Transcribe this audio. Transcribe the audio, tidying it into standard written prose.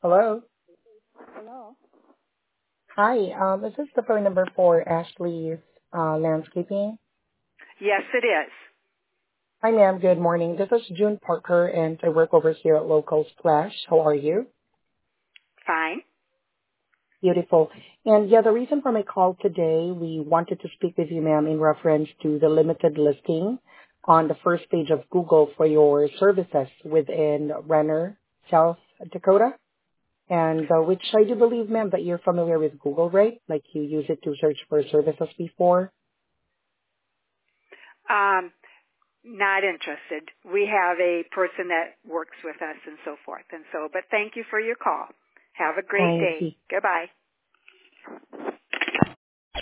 Hello. Hello? Hi. Is this the phone number for Ashley's Landscaping? Yes, it is. Hi, ma'am. Good morning. This is June Parker, and I work over here at Local Splash. How are you? Fine. Beautiful. And yeah, the reason for my call today, we wanted to speak with you, ma'am, in reference to the limited listing on the first page of Google for your services within Renner, South Dakota. And which I do believe, ma'am, that you're familiar with Google, right? Like you use it to search for services before. Um, Not interested. We have a person that works with us and so forth. But thank you for your call. Have a great I day. see. Goodbye.